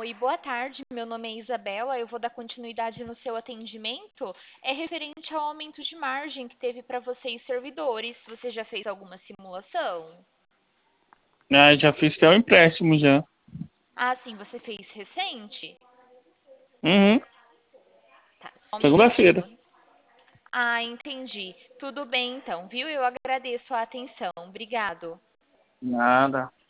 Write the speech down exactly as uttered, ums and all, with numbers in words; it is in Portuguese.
Oi, boa tarde. Meu nome é Isabela. Eu vou dar continuidade no seu atendimento. É referente ao aumento de margem que teve para vocês servidores. Você já fez alguma simulação? Ah, já fiz até um empréstimo já. Ah, sim, você fez recente? Uhum. Tá, só um Segunda-feira. minutinho. Ah, entendi. Tudo bem então, viu? Eu agradeço a atenção. Obrigado. Nada.